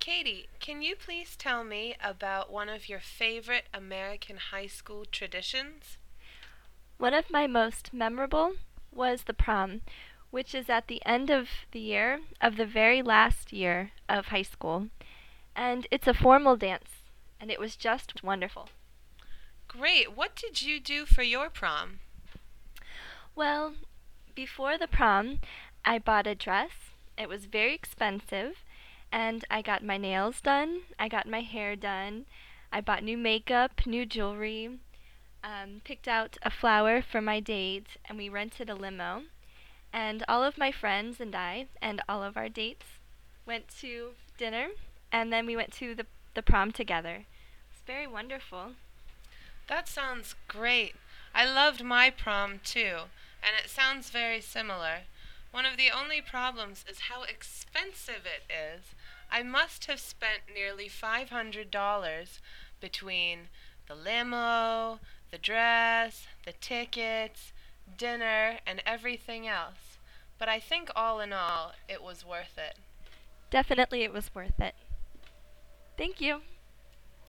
Katie, can you please tell me about one of your favorite American high school traditions? One of my most memorable was the prom, which is at the end of the year of the very last year of high school. And it's a formal dance, and it was just wonderful. Great. What did you do for your prom? Well, before the prom, I bought a dress. It was very expensive, and I got my nails done, I got my hair done, I bought new makeup, new jewelry, picked out a flower for my date, and we rented a limo. And all of my friends and I, and all of our dates, went to dinner, and then we went to the prom together. It's very wonderful. That sounds great. I loved my prom too, and it sounds very similar. One of the only problems is how expensive it is. I must have spent nearly $500 between the limo, the dress, the tickets, dinner, and everything else. But I think all in all, it was worth it. Definitely it was worth it. Thank you.